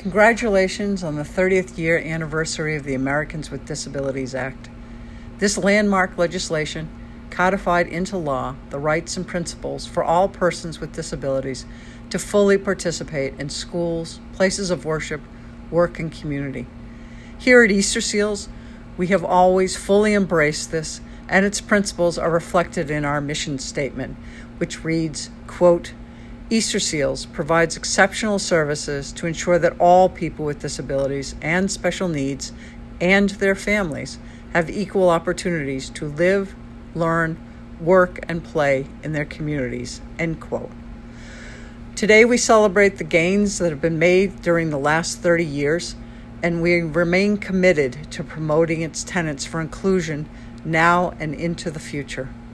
Congratulations on the 30th year anniversary of the Americans with Disabilities Act. This landmark legislation codified into law the rights and principles for all persons with disabilities to fully participate in schools, places of worship, work, and community. Here at Easter Seals, we have always fully embraced this, and its principles are reflected in our mission statement, which reads, quote, Easter Seals provides exceptional services to ensure that all people with disabilities and special needs and their families have equal opportunities to live, learn, work, and play in their communities, end quote. Today we celebrate the gains that have been made during the last 30 years, and we remain committed to promoting its tenets for inclusion now and into the future.